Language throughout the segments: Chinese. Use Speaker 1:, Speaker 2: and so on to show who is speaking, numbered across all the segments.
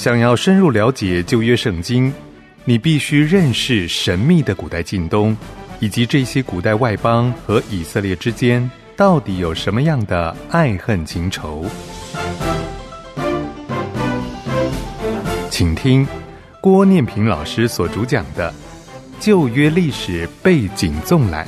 Speaker 1: 想要深入了解旧约圣经，你必须认识神秘的古代近东，以及这些古代外邦和以色列之间到底有什么样的爱恨情仇。请听郭念平老师所主讲的《旧约历史背景纵览》。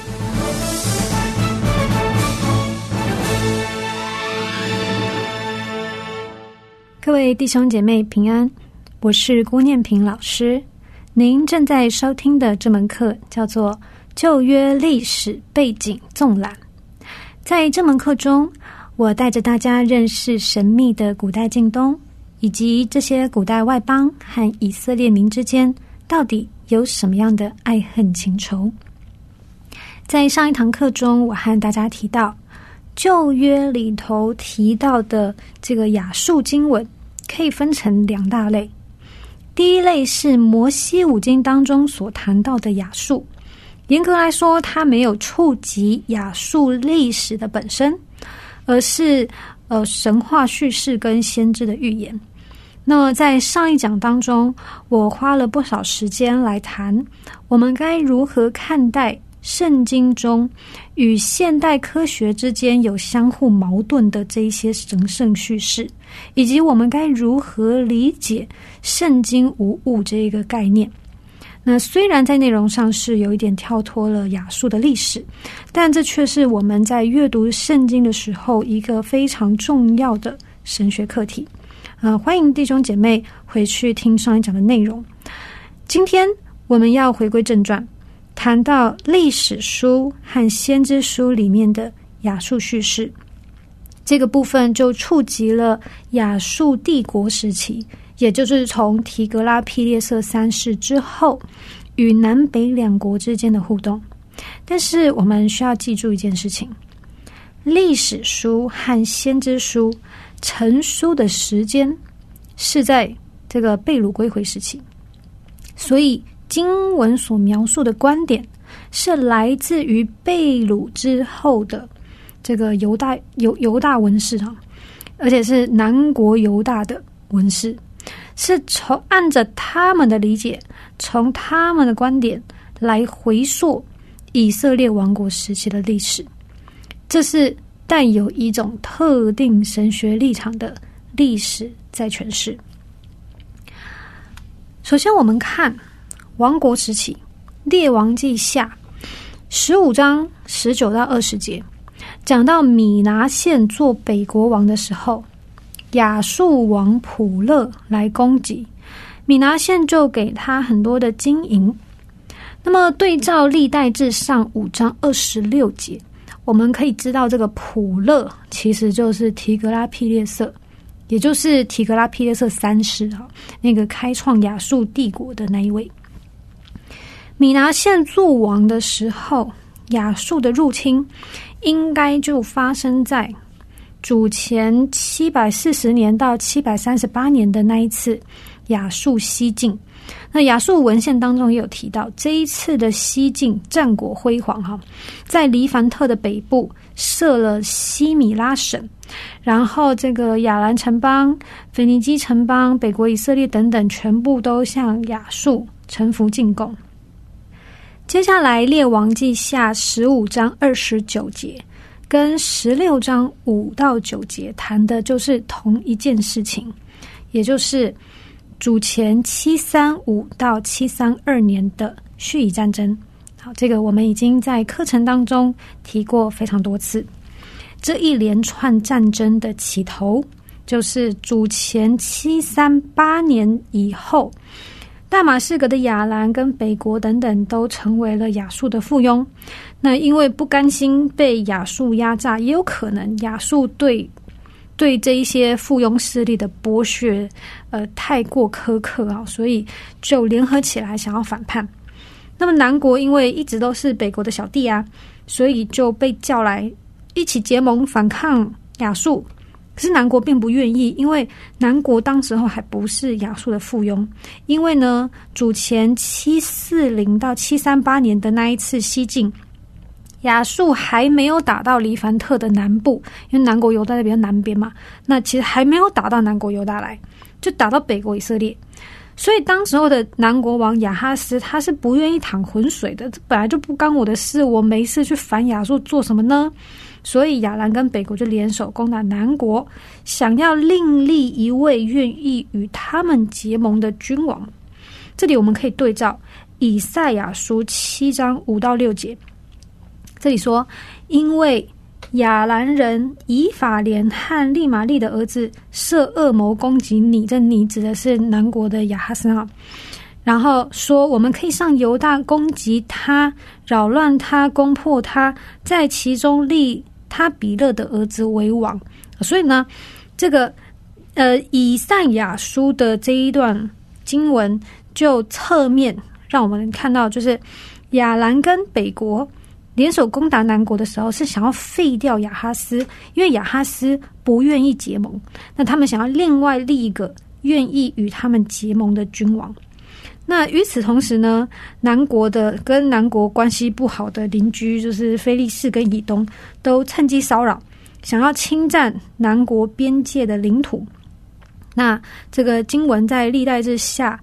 Speaker 2: 各位弟兄姐妹平安，我是郭念平老师。您正在收听的这门课叫做《旧约历史背景纵览》。在这门课中，我带着大家认识神秘的古代近东，以及这些古代外邦和以色列民之间到底有什么样的爱恨情仇。在上一堂课中，我和大家提到旧约里头提到的这个亚述经文可以分成两大类。第一类是摩西五经当中所谈到的亚述，严格来说它没有触及亚述历史的本身，而是神话叙事跟先知的预言。那么在上一讲当中，我花了不少时间来谈我们该如何看待圣经中与现代科学之间有相互矛盾的这一些神圣叙事，以及我们该如何理解圣经无误这一个概念。那虽然在内容上是有一点跳脱了亚述的历史，但这却是我们在阅读圣经的时候一个非常重要的神学课题。欢迎弟兄姐妹回去听上一讲的内容。今天我们要回归正传，谈到历史书和先知书里面的亚述叙事，这个部分就触及了亚述帝国时期，也就是从提格拉庇列色三世之后与南北两国之间的互动。但是我们需要记住一件事情，历史书和先知书成书的时间是在这个被掳归回时期，所以经文所描述的观点是来自于被掳之后的这个犹大文士而且是南国犹大的文士，是按着他们的理解，从他们的观点来回溯以色列王国时期的历史。这是带有一种特定神学立场的历史在诠释。首先我们看王国时期，列王记下15章19到20节，讲到米拿现做北国王的时候，亚述王普勒来攻击，米拿现就给他很多的金银。那么对照历代志上5章26节，我们可以知道这个普勒其实就是提格拉庇列色，也就是提格拉庇列色三世那个开创亚述帝国的那一位。米拿现做王的时候，亚述的入侵应该就发生在主前740年到738年的那一次亚述西进。那亚述文献当中也有提到，这一次的西进战果辉煌在黎凡特的北部设了西米拉省，然后这个亚兰城邦、腓尼基城邦、北国以色列等等全部都向亚述臣服进贡。接下来列王记下15章29节跟16章5到9节谈的就是同一件事情，也就是主前735到732年的叙以战争。好，这个我们已经在课程当中提过非常多次。这一连串战争的起头就是主前738年以后，大马士革的亚兰跟北国等等都成为了亚述的附庸。那因为不甘心被亚述压榨，也有可能亚述对这一些附庸势力的剥削太过苛刻所以就联合起来想要反叛。那么南国因为一直都是北国的小弟所以就被叫来一起结盟反抗亚述。可是南国并不愿意，因为南国当时候还不是亚述的附庸。因为呢，主前740到738年的那一次西进， 亚述还没有打到黎凡特的南部，因为南国犹大在比较南边嘛，那其实还没有打到南国犹大来，就打到北国以色列。所以当时候的南国王亚哈斯他是不愿意淌浑水的，这本来就不干我的事，我没事去反亚述做什么呢？所以亚兰跟北国就联手攻打南国，想要另立一位愿意与他们结盟的君王。这里我们可以对照以赛亚书7章5到6节，这里说，因为亚兰人以法莲和利玛利的儿子设恶谋攻击你，这你指的是南国的亚哈斯啊。然后说我们可以上犹大攻击他，扰乱他，攻破他，在其中立他比勒的儿子为王。所以呢，这个以赛亚书的这一段经文就侧面让我们看到，就是亚兰跟北国联手攻打南国的时候，是想要废掉亚哈斯，因为亚哈斯不愿意结盟，那他们想要另外立一个愿意与他们结盟的君王。那与此同时呢，南国的跟南国关系不好的邻居，就是非利士跟以东，都趁机骚扰，想要侵占南国边界的领土。那这个经文在历代志下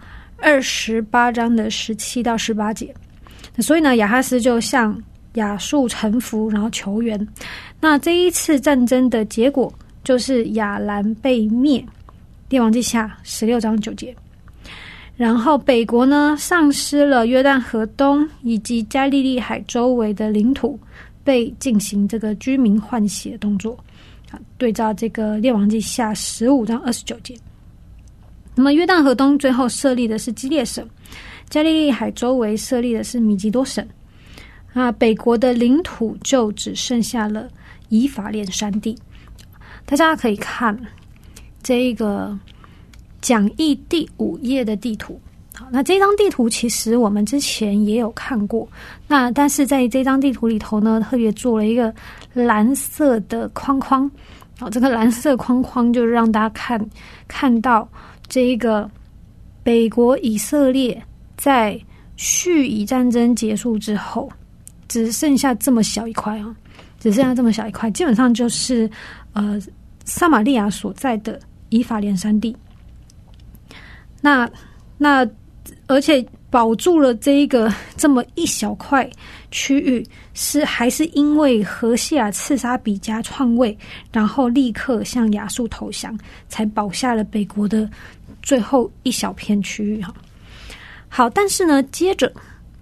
Speaker 2: 28章的17到18节。所以呢，亚哈斯就向亚述臣服，然后求援。那这一次战争的结果就是亚兰被灭，列王记下16章9节。然后北国呢，丧失了约旦河东以及加利利海周围的领土，被进行这个居民换血的动作。对照这个列王记下15章29节。那么约旦河东最后设立的是基列省，加利利海周围设立的是米吉多省。北国的领土就只剩下了以法莲山地。大家可以看这一个讲义第5页的地图。好，那这张地图其实我们之前也有看过，那但是在这张地图里头呢，特别做了一个蓝色的框框。好，这个蓝色框框就让大家看到这一个北国以色列在叙以战争结束之后，只剩下这么小一块啊，只剩下这么小一块，基本上就是撒玛利亚所在的以法莲山地。那而且保住了这么一小块区域，还是因为何西亚刺杀比加篡位，然后立刻向亚述投降，才保下了北国的最后一小片区域。好，但是呢，接着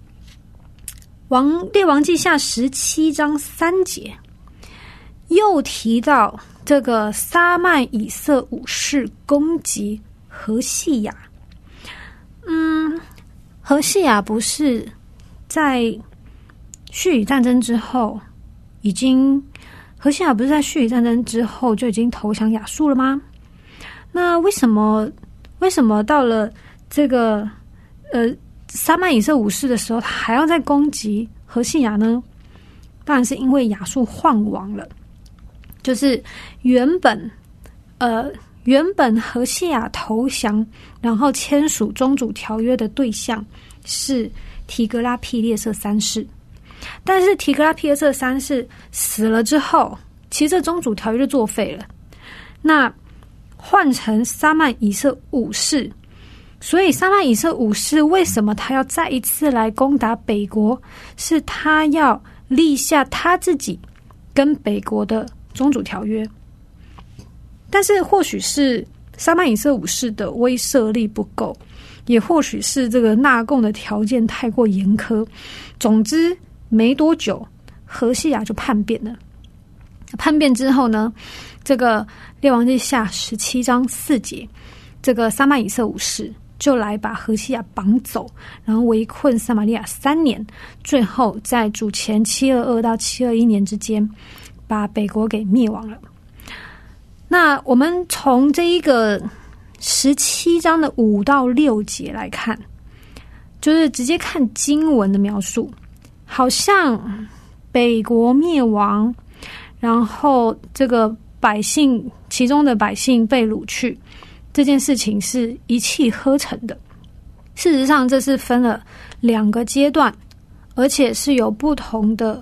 Speaker 2: 列王记下17章3节又提到这个撒麦以色武士攻击何西亚。何西亚不是在叙以战争之后何西亚不是在叙以战争之后就已经投降亚述了吗？那为什么到了这个撒麦以色武士的时候，他还要再攻击何西亚呢？当然是因为亚述换王了，就是原本何西亚投降，然后签署宗主条约的对象是提格拉庇列瑟三世，但是提格拉庇列瑟三世死了之后，其实这宗主条约就作废了。那换成撒麦以色武士，所以撒麦以色武士为什么他要再一次来攻打北国？是他要立下他自己跟北国的宗主条约。但是或许是撒麦以色武士的威慑力不够，也或许是这个纳贡的条件太过严苛。总之没多久，何西亚就叛变了。叛变之后呢，这个列王记下17章4节，这个撒麦以色武士就来把何西亚绑走，然后围困撒玛利亚3年，最后在主前722到721年之间，把北国给灭亡了。那我们从这一个17章的5到6节来看，就是直接看经文的描述，好像北国灭亡，然后这个其中的百姓被掳去，这件事情是一气呵成的。事实上这是分了2个阶段，而且是有不同的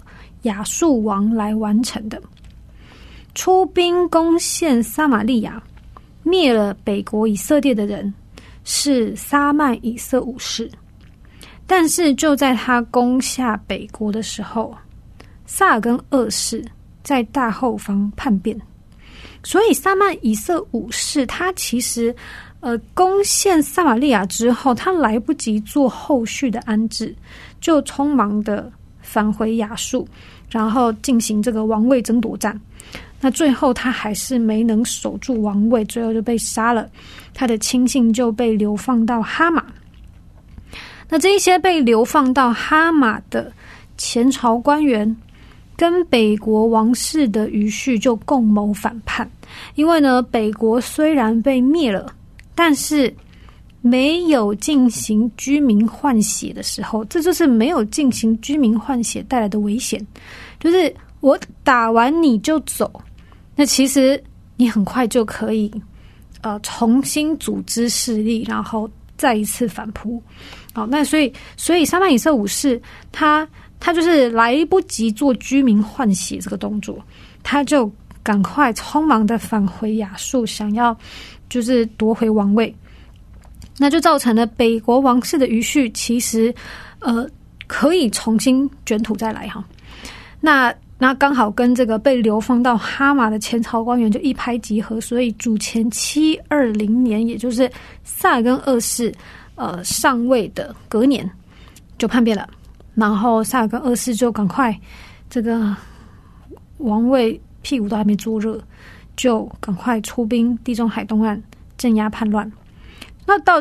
Speaker 2: 亚述王来完成的。出兵攻陷撒玛利亚，灭了北国以色列的人是撒曼以色武士。但是就在他攻下北国的时候，撒尔根二世在大后方叛变，所以撒曼以色武士他其实攻陷撒玛利亚之后，他来不及做后续的安置，就匆忙的返回亚述，然后进行这个王位争夺战。那最后他还是没能守住王位，最后就被杀了，他的亲信就被流放到哈马。那这一些被流放到哈马的前朝官员跟北国王室的余绪就共谋反叛，因为呢，北国虽然被灭了，但是没有进行居民换血的时候，这就是没有进行居民换血带来的危险，就是我打完你就走，那其实你很快就可以重新组织势力，然后再一次反扑。好，那所以撒曼以色武士他就是来不及做居民换血这个动作，他就赶快匆忙的返回亚述，想要就是夺回王位。那就造成了北国王室的余绪其实可以重新卷土再来哈。那刚好跟这个被流放到哈马的前朝官员就一拍即合，所以主前720年，也就是撒尔根二世上位的隔年就叛变了，然后撒尔根二世就赶快这个王位屁股都还没坐热，就赶快出兵地中海东岸镇压叛乱。那到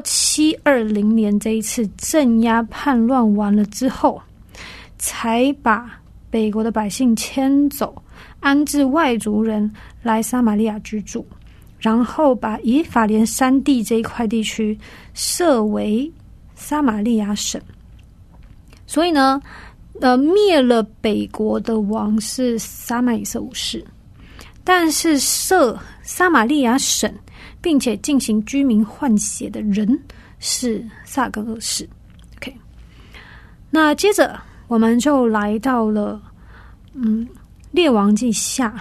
Speaker 2: 720年这一次镇压叛乱完了之后，才把北国的百姓迁走，安置外族人来撒玛利亚居住，然后把以法莲山地这一块地区设为撒玛利亚省。所以呢，灭了北国的王是撒曼以色武士，但是设撒玛利亚省并且进行居民换血的人是撒尔根二世。 OK， 那接着我们就来到了列王记下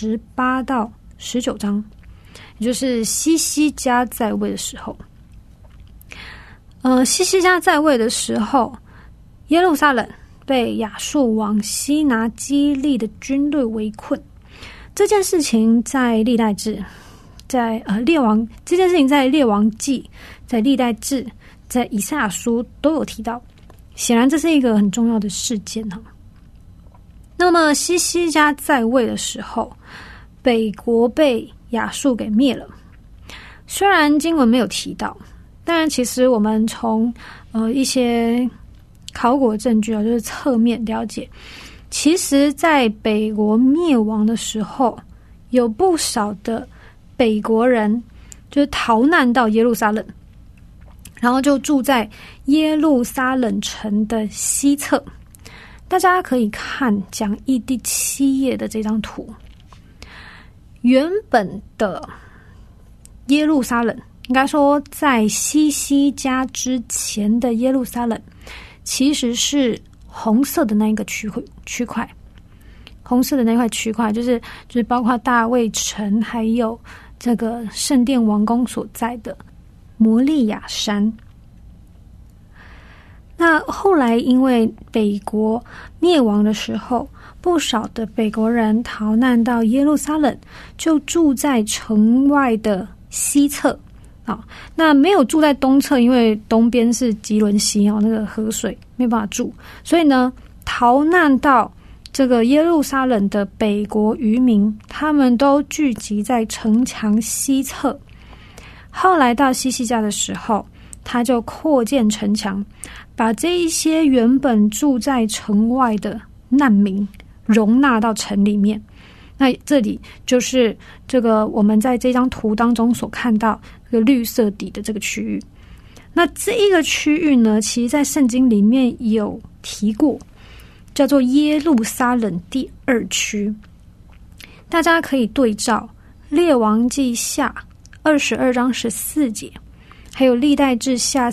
Speaker 2: 18到19章，也就是西西家在位的时候。西西家在位的时候，耶路撒冷被亚述王西拿基立的军队围困。这件事情在历代志，在列王，这件事情在列王记、在历代志、在以赛亚书都有提到。显然这是一个很重要的事件哈。那么西西家在位的时候，北国被亚述给灭了。虽然经文没有提到，但其实我们从一些考古证据就是侧面了解，其实在北国灭亡的时候，有不少的北国人就是逃难到耶路撒冷，然后就住在耶路撒冷城的西侧。大家可以看讲义第7页的这张图。原本的耶路撒冷，应该说在西西家之前的耶路撒冷，其实是红色的那一个区块，红色的那块区块就是包括大卫城还有这个圣殿王宫所在的摩利亚山。那后来因为北国灭亡的时候，不少的北国人逃难到耶路撒冷，就住在城外的西侧。那没有住在东侧，因为东边是基伦溪那个河水没办法住，所以呢，逃难到这个耶路撒冷的北国渔民，他们都聚集在城墙西侧。后来到西西家的时候，他就扩建城墙，把这一些原本住在城外的难民容纳到城里面。那这里就是这个我们在这张图当中所看到这个绿色底的这个区域。那这一个区域呢，其实在圣经里面有提过，叫做耶路撒冷第2区。大家可以对照列王记下22章14节， 还有历代志下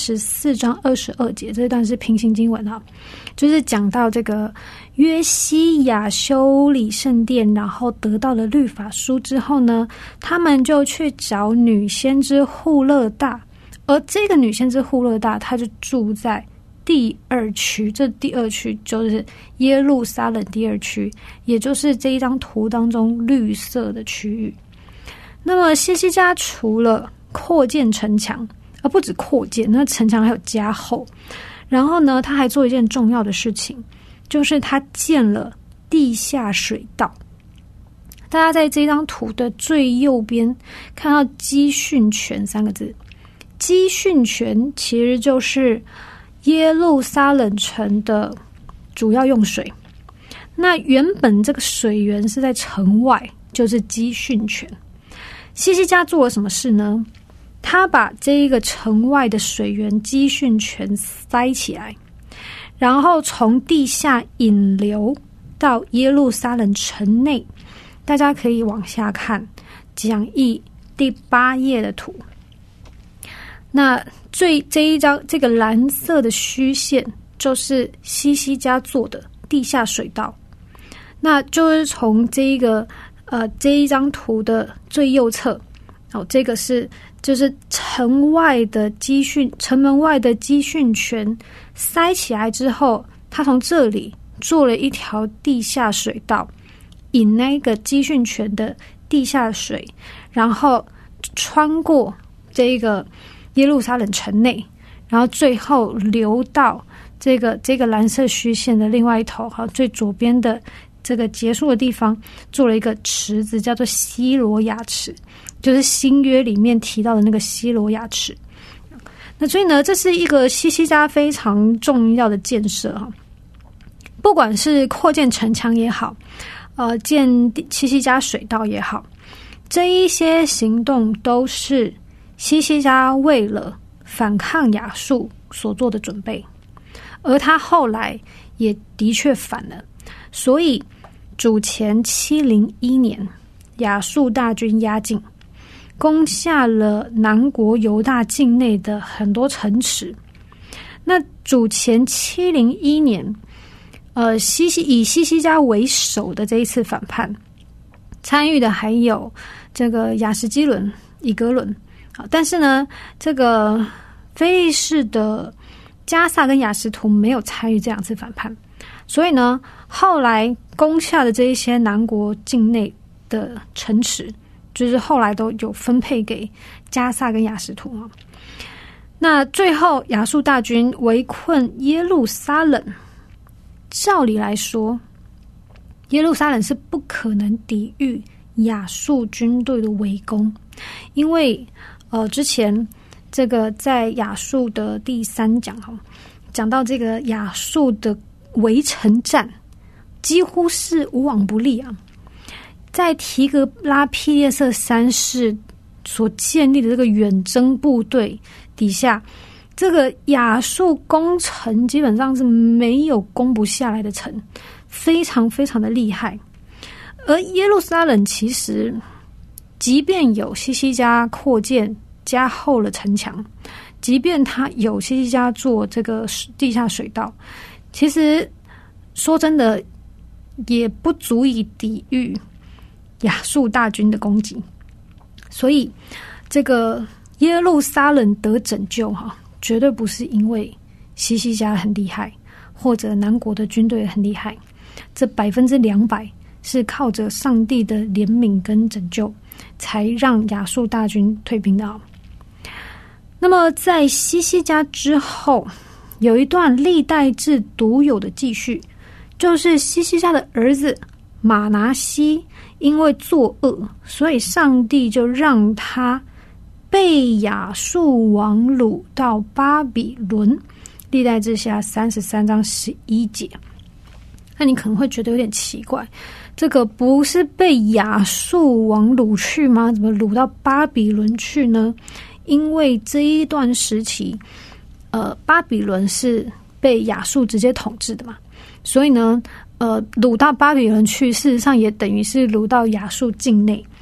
Speaker 2: 34章22节，这一段是平行经文哈，就是讲到这个约西亚修理圣殿，然后得到了律法书之后呢，他们就去找女先知户勒大，而这个女先知户勒大，她就住在第二区，这第二区就是耶路撒冷第二区，也就是这一张图当中绿色的区域。那么希西家除了扩建城墙，而不止扩建，那城墙还有加厚。然后呢，他还做一件重要的事情，就是他建了地下水道。大家在这张图的最右边看到基训泉3个字，基训泉其实就是耶路撒冷城的主要用水。那原本这个水源是在城外，就是基训泉。希西家做了什么事呢？他把这一个城外的水源基训泉塞起来，然后从地下引流到耶路撒冷城内。大家可以往下看讲义第8页的图。那这一张这个蓝色的虚线就是希西家做的地下水道。那就是从这一张图的最右侧，这个就是城门外的基训泉塞起来之后，他从这里做了一条地下水道，引那个基训泉的地下水，然后穿过这个耶路撒冷城内，然后最后流到这个蓝色虚线的另外一头，最左边的这个结束的地方做了一个池子，叫做西罗亚池，就是新约里面提到的那个西罗亚池。那所以呢，这是一个希西家非常重要的建设哈，不管是扩建城墙也好，建希西家水道也好，这一些行动都是希西家为了反抗亚述所做的准备，而他后来也的确反了。所以主前701年，亚述大军压境，攻下了南国犹大境内的很多城池。那主前701年，以希西家为首的这一次反叛，参与的还有这个亚实基伦、以革伦。但是呢，这个非利士的加萨跟亚实图没有参与这两次反叛。所以呢，后来攻下的这一些南国境内的城池，就是后来都有分配给加萨跟亚实图。那最后亚述大军围困耶路撒冷，照理来说，耶路撒冷是不可能抵御亚述军队的围攻，因为之前这个在亚述的第3讲讲到这个亚述的围城战几乎是无往不利啊。在提格拉庇列色3世所建立的这个远征部队底下，这个亚述攻城基本上是没有攻不下来的城，非常非常的厉害。而耶路撒冷其实即便有希西家扩建加厚了城墙，即便他有希西家做这个地下水道，其实说真的也不足以抵御亚述大军的攻击。所以这个耶路撒冷得拯救绝对不是因为希西家很厉害，或者南国的军队很厉害，这200%是靠着上帝的怜悯跟拯救才让亚述大军退兵的。那么在希西家之后，有一段历代志独有的记叙，就是希西家的儿子马拿西因为作恶，所以上帝就让他被亚述王掳到巴比伦。历代志下33章11节。那你可能会觉得有点奇怪，这个不是被亚述王掳去吗？怎么掳到巴比伦去呢？因为这一段时期巴比伦是被亚述直接统治的嘛，所以呢掳到巴比伦去，事实上也等于是掳到亚述境内。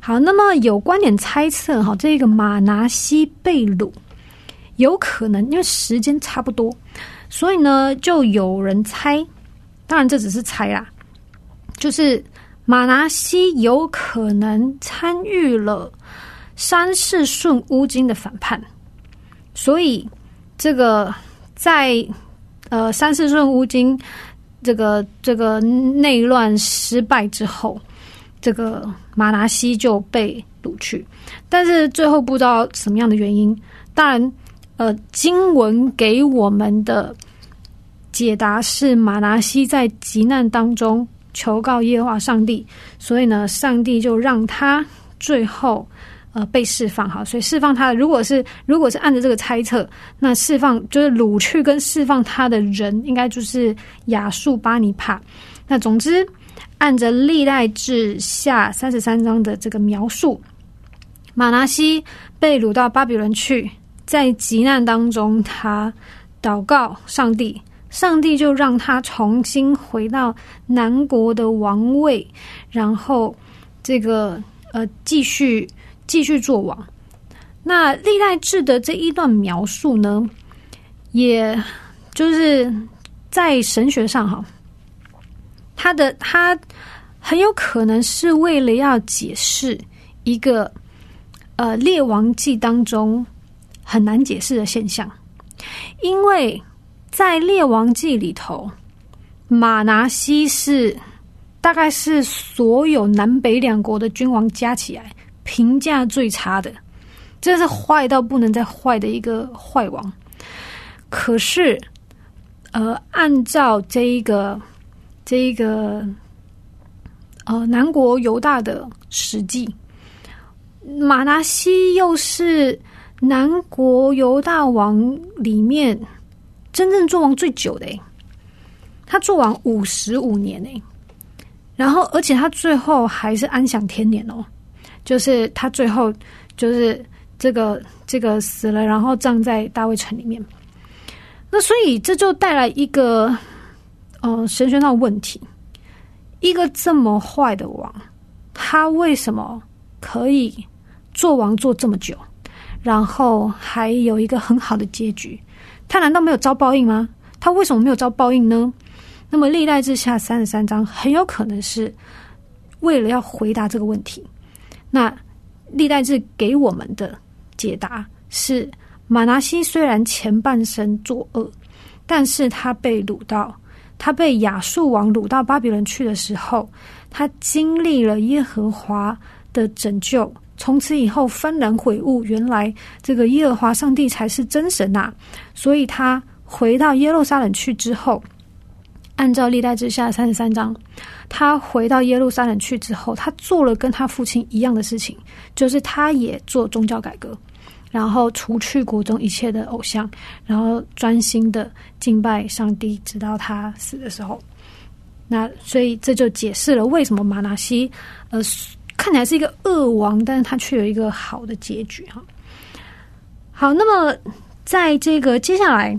Speaker 2: 好，那么有观点猜测这个马拿西被掳有可能因为时间差不多，所以呢就有人猜，当然这只是猜啦，就是马拿西有可能参与了三世顺乌金的反叛，所以这个在三世顺乌金这个内乱失败之后，这个马拿西就被掳去，但是最后不知道什么样的原因。当然经文给我们的解答是马拿西在急难当中求告耶和华上帝，所以呢上帝就让他最后被释放。好，所以释放他的如果是按照这个猜测，那释放就是掳去跟释放他的人应该就是亚述巴尼帕。那总之按着历代志下33章的这个描述，马拿西被掳到巴比伦去，在急难当中他祷告上帝，上帝就让他重新回到南国的王位，然后这个继续做王。那历代志的这一段描述呢，也就是在神学上他很有可能是为了要解释一个列王记当中很难解释的现象。因为在列王记里头，马拿西大概是所有南北两国的君王加起来评价最差的，这是坏到不能再坏的一个坏王。可是按照这一个南国犹大的史记，马拿西又是南国犹大王里面真正做王最久的他做王55年然后而且他最后还是安享天年就是他最后就是这个死了，然后葬在大卫城里面。那所以这就带来一个神学上的问题，一个这么坏的王，他为什么可以做王做这么久，然后还有一个很好的结局？他难道没有遭报应吗？他为什么没有遭报应呢？那么历代志下33章很有可能是为了要回答这个问题。那历代志给我们的解答是，马拿西虽然前半生作恶，但是他被亚述王掳到巴比伦去的时候，他经历了耶和华的拯救，从此以后幡然悔悟，原来这个耶和华上帝才是真神啊。所以他回到耶路撒冷去之后，按照历代志下33章，他回到耶路撒冷去之后，他做了跟他父亲一样的事情，就是他也做宗教改革，然后除去国中一切的偶像，然后专心的敬拜上帝，直到他死的时候。那所以这就解释了为什么马拿西看起来是一个恶王，但是他却有一个好的结局哈。好，那么在这个接下来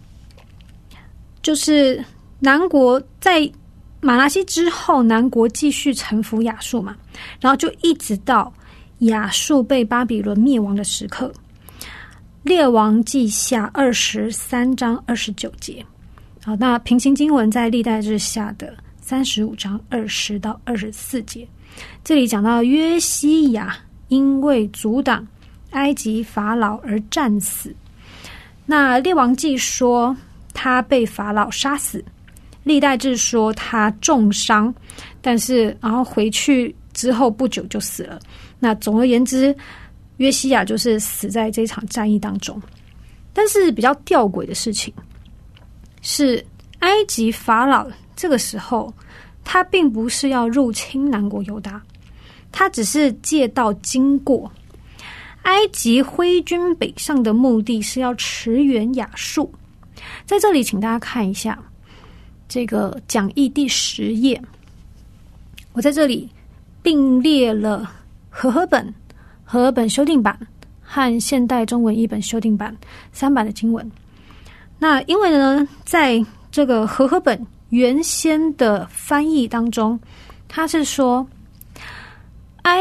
Speaker 2: 就是南国在马拿西之后，南国继续臣服亚述嘛，然后就一直到亚述被巴比伦灭亡的时刻。列王记下23章29节。好，那平行经文在历代志下的35章20到24节。这里讲到约西亚因为阻挡埃及法老而战死。那列王记说他被法老杀死，历代志说他重伤，但是然后回去之后不久就死了。那总而言之，约西亚就是死在这场战役当中。但是比较吊诡的事情是，埃及法老这个时候他并不是要入侵南国犹大，他只是借道经过。埃及挥军北上的目的是要驰援亚述。在这里请大家看一下这个讲义第10页，我在这里并列了和合本修订版和现代中文译本修订版3版的经文。那因为呢，在这个和合本原先的翻译当中，他是说埃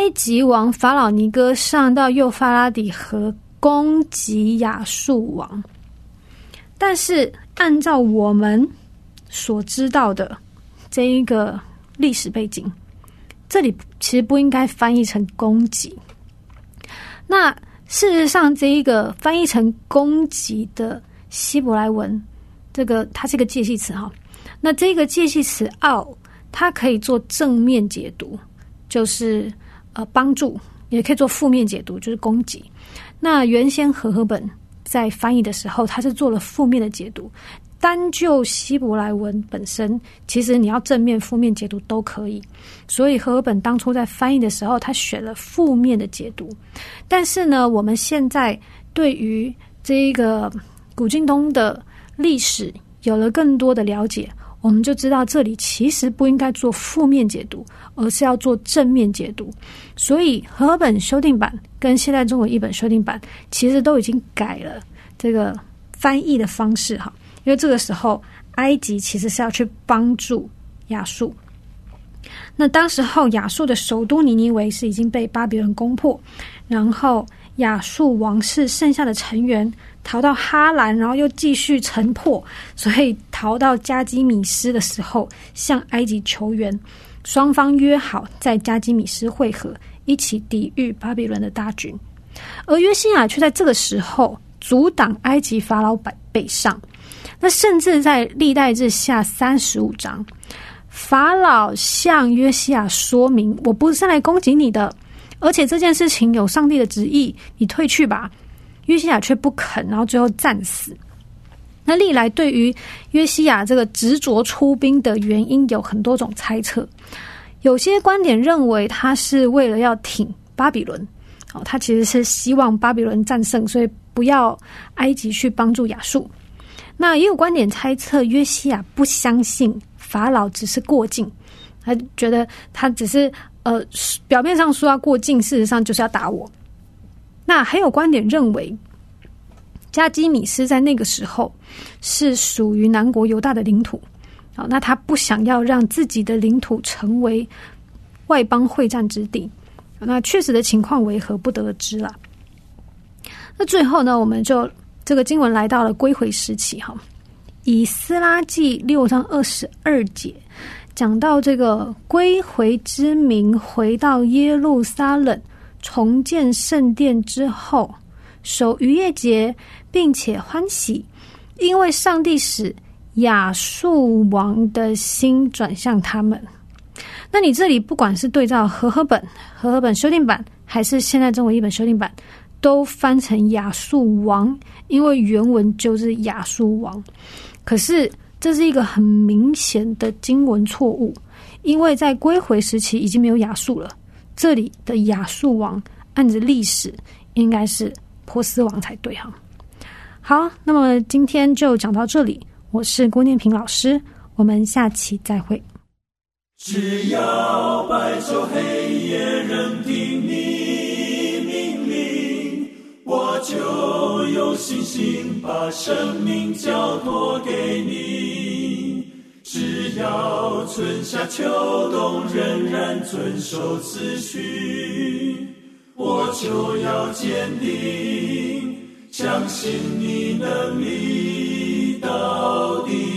Speaker 2: 埃及王法老尼哥上到幼发拉底河攻击亚述王。但是按照我们所知道的这一个历史背景，这里其实不应该翻译成攻击。那事实上这一个翻译成攻击的希伯来文，它是一个介系词哈。那这个介系词奥，它可以做正面解读，就是帮助，也可以做负面解读，就是攻击。那原先和合本在翻译的时候，它是做了负面的解读。单就希伯来文本身，其实你要正面负面解读都可以，所以和合本当初在翻译的时候，他选了负面的解读。但是呢，我们现在对于这个古近东的历史有了更多的了解，我们就知道这里其实不应该做负面解读，而是要做正面解读。所以和合本修订版跟现代中文译本修订版其实都已经改了这个翻译的方式哈。因为这个时候埃及其实是要去帮助亚述，那当时候亚述的首都尼尼微是已经被巴比伦攻破，然后亚述王室剩下的成员逃到哈兰，然后又继续城破，所以逃到加基米斯的时候向埃及求援，双方约好在加基米斯会合，一起抵御巴比伦的大军。而约西亚却在这个时候阻挡埃及法老北上。那甚至在历代志下35章，法老向约西亚说明，我不是来攻击你的，而且这件事情有上帝的旨意，你退去吧。约西亚却不肯，然后最后战死。那历来对于约西亚这个执着出兵的原因有很多种猜测，有些观点认为他是为了要挺巴比伦，他其实是希望巴比伦战胜，所以不要埃及去帮助亚述。那也有观点猜测约西亚不相信法老只是过境，他觉得他只是表面上说要过境，事实上就是要打我。那还有观点认为加基米斯在那个时候是属于南国犹大的领土，那他不想要让自己的领土成为外邦会战之地。那确实的情况为何不得而知了。那最后呢，我们就这个经文来到了归回时期哈，以斯拉记6章22节讲到这个归回之民回到耶路撒冷重建圣殿之后，守逾越节，并且欢喜，因为上帝使亚述王的心转向他们。那你这里不管是对照和合本修订版，还是现在中文译本修订版，都翻成亚述王，因为原文就是亚述王。可是这是一个很明显的经文错误，因为在归回时期已经没有亚述了，这里的亚述王按着历史应该是波斯王才对哈。好，那么今天就讲到这里，我是郭念平老师，我们下期再会。
Speaker 3: 只要白昼黑夜任凭你命令，我就有信心把生命交托给你。只要春夏秋冬仍然遵守次序，我就要坚定相信你能力到底。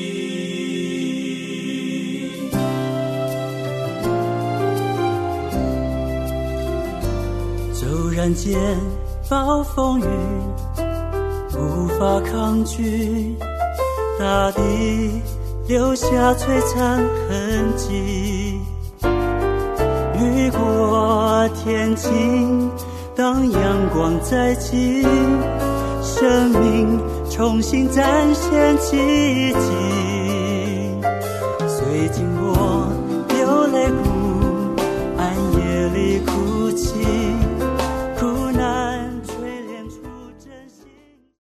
Speaker 3: 骤然间暴风雨无法抗拒，大地留下璀璨痕迹。雨过天晴，当阳光再起，生命重新展现奇迹。虽经过